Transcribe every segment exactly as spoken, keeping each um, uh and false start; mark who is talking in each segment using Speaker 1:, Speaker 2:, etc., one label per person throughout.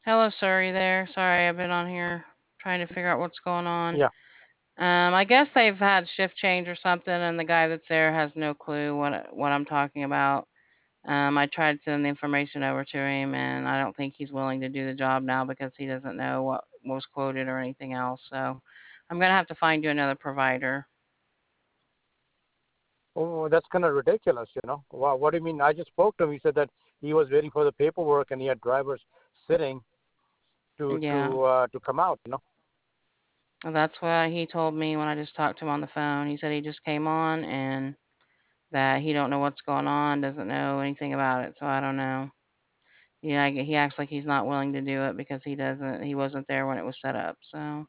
Speaker 1: Hello, sir. Are you there? Sorry, I've been on here trying to figure out what's going on.
Speaker 2: Yeah.
Speaker 1: Um, I guess they've had shift change or something, and the guy that's there has no clue what what I'm talking about. Um, I tried to send the information over to him, and I don't think he's willing to do the job now because he doesn't know what was quoted or anything else. So I'm gonna have to find you another provider.
Speaker 2: Oh, that's kind of ridiculous, you know. Wow, what do you mean? I just spoke to him. He said that he was waiting for the paperwork and he had drivers sitting to
Speaker 1: Yeah,
Speaker 2: to uh, to come out, you know.
Speaker 1: that's what he told me when I just talked to him on the phone. He said he just came on and that he don't know what's going on, doesn't know anything about it. So I don't know. Yeah, he acts like he's not willing to do it because he doesn't. He wasn't there when it was set up. So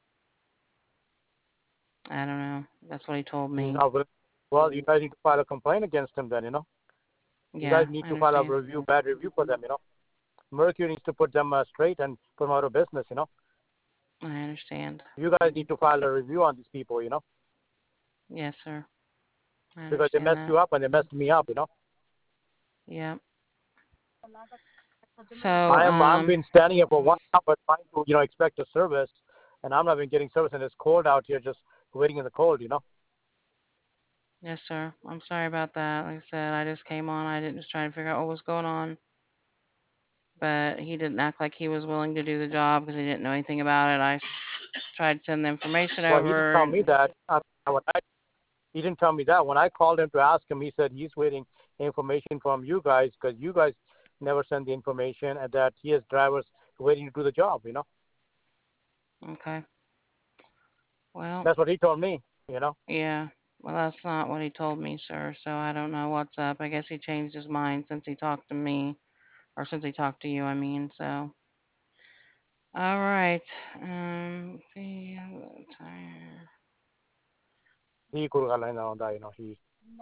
Speaker 1: I don't know. That's what he told
Speaker 2: He's
Speaker 1: me.
Speaker 2: not willing. Well, you guys need to file a complaint against him then, you know. You guys
Speaker 1: Yeah,
Speaker 2: need
Speaker 1: I
Speaker 2: to file a
Speaker 1: understand.
Speaker 2: review, bad review for them, you know. Mercury needs to put them uh, straight and put them out of business, you know.
Speaker 1: I understand.
Speaker 2: You guys need to file a review on these people, you know,
Speaker 1: Yes, sir. I
Speaker 2: because they
Speaker 1: understand
Speaker 2: messed
Speaker 1: that.
Speaker 2: you up and they messed me up, you know.
Speaker 1: Yeah. So,
Speaker 2: I am I'm
Speaker 1: um,
Speaker 2: been standing here for one hour trying to you know expect a service, and I'm not even getting service, and it's cold out here, just waiting in the cold, you know.
Speaker 1: yes, sir. I'm sorry about that. Like I said, I just came on. I didn't just try to figure out what was going on, but he didn't act like he was willing to do the job because he didn't know anything about it. I tried to send the information
Speaker 2: Well, he didn't
Speaker 1: over,
Speaker 2: tell me
Speaker 1: and
Speaker 2: that. Uh, when I, he didn't tell me that. When I called him to ask him, he said he's waiting information from you guys because you guys never send the information, and that he has drivers waiting to do the job. You know,
Speaker 1: okay. Well,
Speaker 2: that's what he told me. You know,
Speaker 1: yeah. Well, that's not what he told me, sir. So I don't know what's up. I guess he changed his mind since he talked to me, or since he talked to you, I mean. So, all right. Um, see, tire.
Speaker 2: he could on that. You know, he.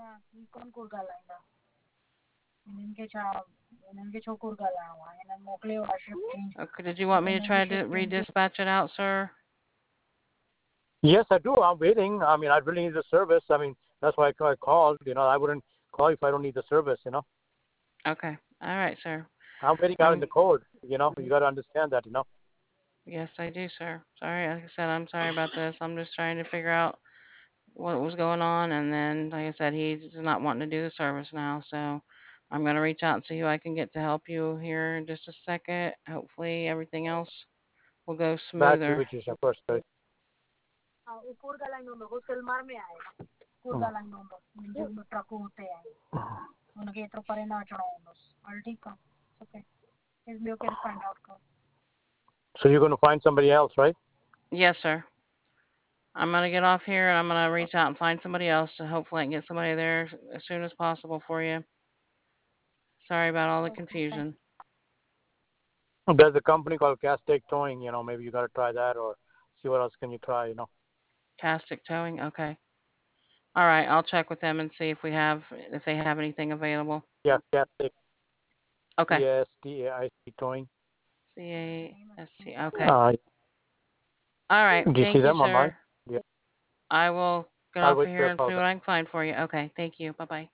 Speaker 1: Okay, did you want me to try to redispatch it out, sir?
Speaker 2: Yes, I do. I'm waiting. I mean, I really need the service. I mean, that's why I called. You know, I wouldn't call you if I don't need the service. You know.
Speaker 1: Okay. All right, sir.
Speaker 2: I'm waiting out in
Speaker 1: I'm
Speaker 2: the cold. You know, you got to understand that. You know.
Speaker 1: Yes, I do, sir. Sorry, like I said, I'm sorry about this. I'm just trying to figure out what was going on, and then, like I said, he's not wanting to do the service now, so I'm gonna reach out and see who I can get to help you here in just a second. Hopefully, everything else will go
Speaker 2: Back to
Speaker 1: smoother.
Speaker 2: which is first. Uh, So you're going to find somebody else, right?
Speaker 1: Yes, sir. I'm gonna get off here and I'm gonna reach out and find somebody else, and hopefully I can get somebody there as soon as possible for you. Sorry about all the confusion.
Speaker 2: There's a company called Castake Towing. You know, maybe you got to try that or see what else can you try. You know.
Speaker 1: Castic towing, okay. All right, I'll check with them and see if we have if they have anything available.
Speaker 2: Yeah, Castake.
Speaker 1: Okay.
Speaker 2: C A S T A I C Towing.
Speaker 1: C A S T. Okay.
Speaker 2: Uh,
Speaker 1: All right.
Speaker 2: do you see
Speaker 1: Thank you,
Speaker 2: them online?
Speaker 1: sir.
Speaker 2: Yeah.
Speaker 1: I will get
Speaker 2: I'll
Speaker 1: off
Speaker 2: wait
Speaker 1: of
Speaker 2: for
Speaker 1: here
Speaker 2: your
Speaker 1: and
Speaker 2: call
Speaker 1: see
Speaker 2: back.
Speaker 1: what I can find for you. Okay. Thank you. Bye bye.